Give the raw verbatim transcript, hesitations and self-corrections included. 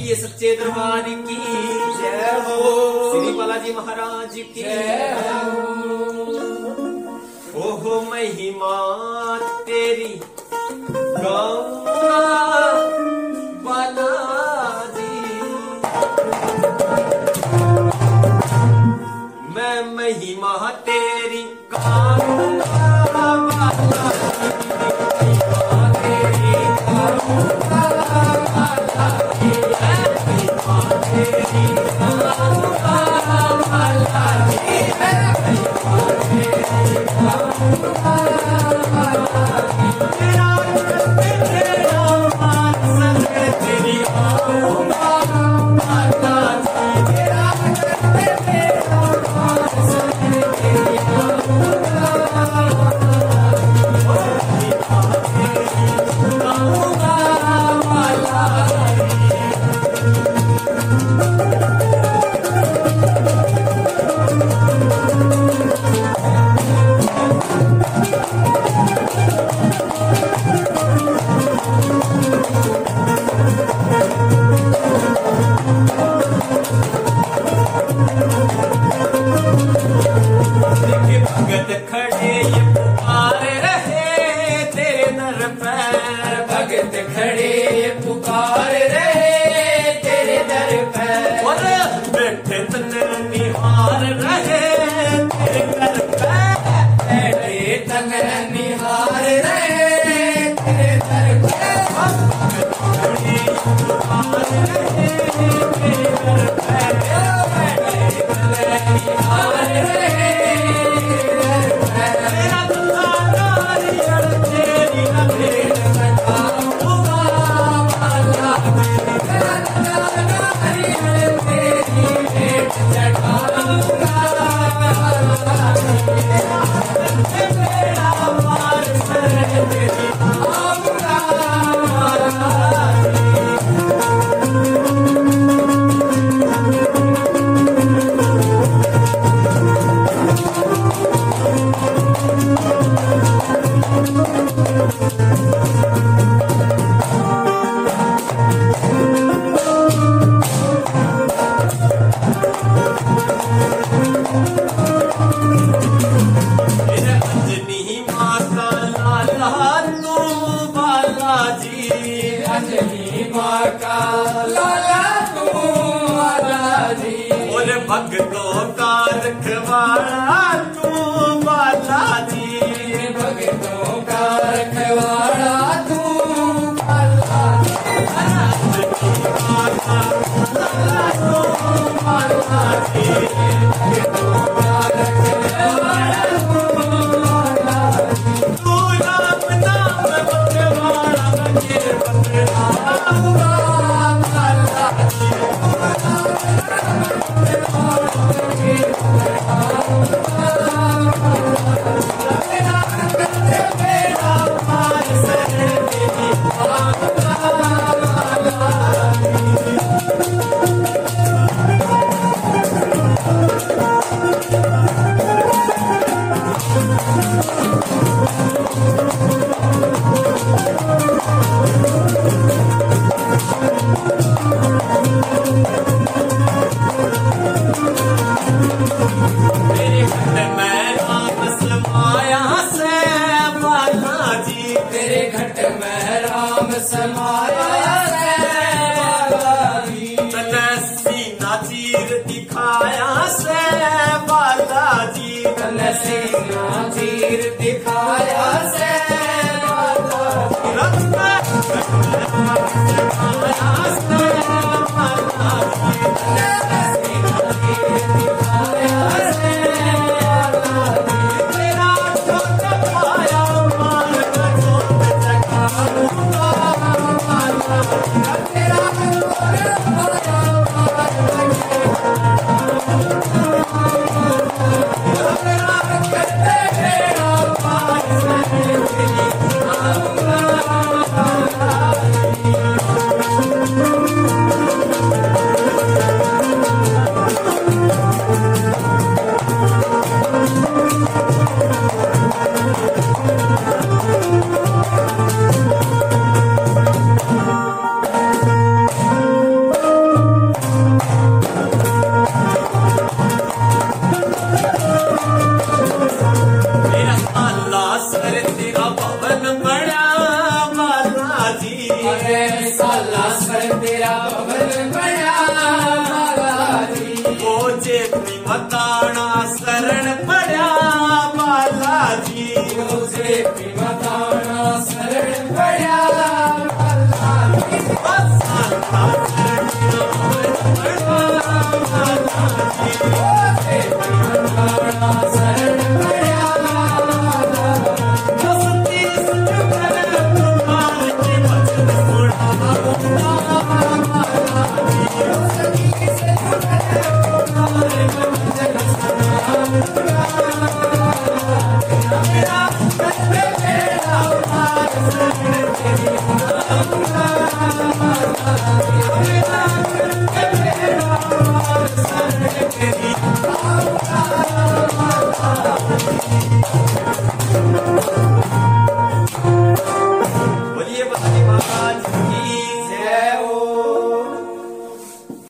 बोलिए सच्चे दरबार की जय हो, श्री बालाजी महाराज की जय हो। ओहो महिमा तेरी गाऊंगा बालाजी, मैं महिमा तेरी गाऊंगा बालाजी, महिमा तेरी गाऊंगा बालाजी, महिमा तेरी गाऊंगा बालाजी, महिमा तेरी गाऊंगा बालाजी, तेरा तेरा मान संग तेरी आऊंगा बालाजी, तेरा तेरा मान संग तेरी आऊंगा भगत खड़े ये पुकार रहे तेरे दर पर, भगत खड़े ये पुकार रहे तेरे दर पर, और बैठे तन निहार रहे तेरे दर पर, बैठे तन निहार रहे तेरे दर पर, भगत खड़े ये पुकार रहे तेरे दर पर, बैठे तन निहार रहे अंजनी माँ का लाला तू बालाजी, और भक्तों का रखवाला तू बालाजी, भक्तों का रखवाला तू बालाजी, अंजनी माँ का लाला तू बालाजी, भक्तों का रखवाला तू बालाजी, तू नाम नाम बतवाड़ा बजे बतवाड़ा बारह साला सर तेरा भवन बना बाला जी। ओ चेती मताना शरण पड़ा बाला जी। ओ चेती मताना शरण पड़ा बाला जी। साला शरण पड़ा बाला जी। ओ चेती मताना शरण पड़ा बाला जी। दोस्ती सुखर तुम्हारे के वचन सुना बाला जी। दोस्ती सुखर तुम्हारे के वचन सुना मेरा मेरा उपाय शरण तेरी आऊंगा मेरा मेरा उपाय शरण तेरी आऊंगा।